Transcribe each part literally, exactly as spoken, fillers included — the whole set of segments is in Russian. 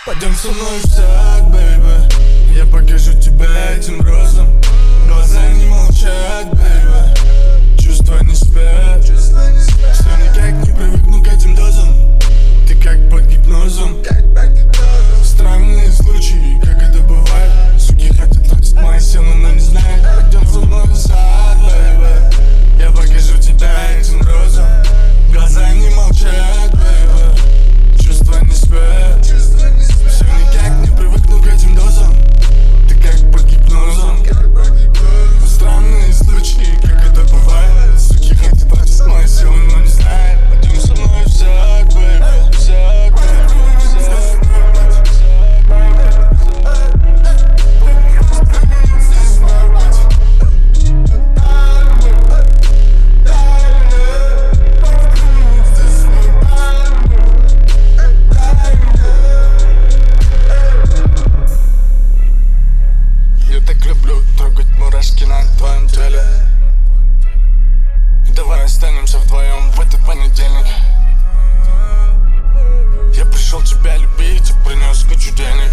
Пойдем со мной в сад, бэйби. Я покажу тебя этим розам. Глаза не молчат, бэйби. Чувства не спят. Все никак не привыкну к этим дозам. Ты как под гипнозом. Странные случаи, как это бывает. Суки хотят тратить мои силы, но не знают. Пойдем со мной в сад, бэйби. Я покажу тебя этим розам. Глаза не молчат, бэйби. Чувства не спят. Все никак не привыкну к этим дозам. Ты как под гипнозом. Странные случаи, как это бывает. Суки хотят тратить мои силы, но не знают. Пойдем со мной в сад, бэйби. В сад, бэйби, в сад. Я так люблю трогать мурашки на твоем теле. Давай останемся вдвоем в этот понедельник. Я пришел тебя любить и принес кучу денег.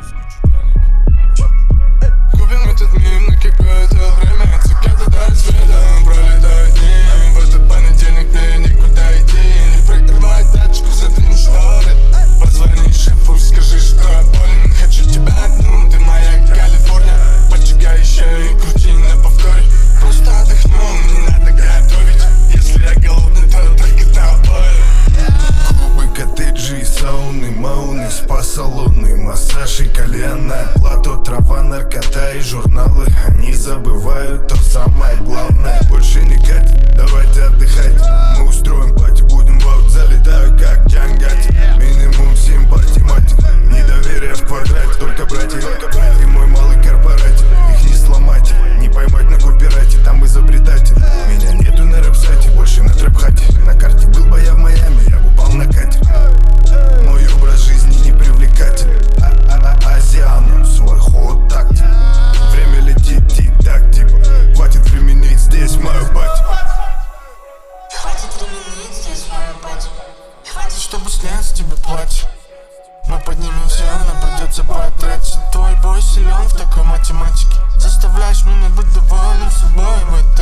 Купим этот мир на какое-то время. Цикады до рассвета пролетают дни. В этот понедельник ты никуда идти. Не прикрывай тачку, задвинь шторы. Позвони шефу, скажи, что я болен. Хочу тебя одну, ты моя Калифорния. Поджигай еще и крути на повторе. Просто отдохнем, не надо готовить. Если я голодный, то только тобой. Клубы, коттеджи, сауны, мауны, спа-салоны, массаж и кальянная плато, трава, наркота и журналы. Они забывают то самое главное. Больше не катит, давайте отдыхать. Мы устроим пати, будем в аут. Залетаю как Джангати. Минимум симпатий, мать. Недоверие в квадрате, только братья. И мой малый корпоратив. Их не сломать, не поймать на копирайте. Там изобретатель. Меня нету на рэп-сайте, больше на трэп-хате. На карте был бы я в Майами, я бы упал на катер. Мой образ жизни не привлекательный. Азиану свой ход так. Время летит тик-так, типа. Хватит применить здесь мою пати. Хватит применить здесь мою пати. Хватит, чтобы снять с тебя платье. Мы поднимем все, но придется потратить. Твой бой силен в такой математике. Заставляешь меня быть довольным собой в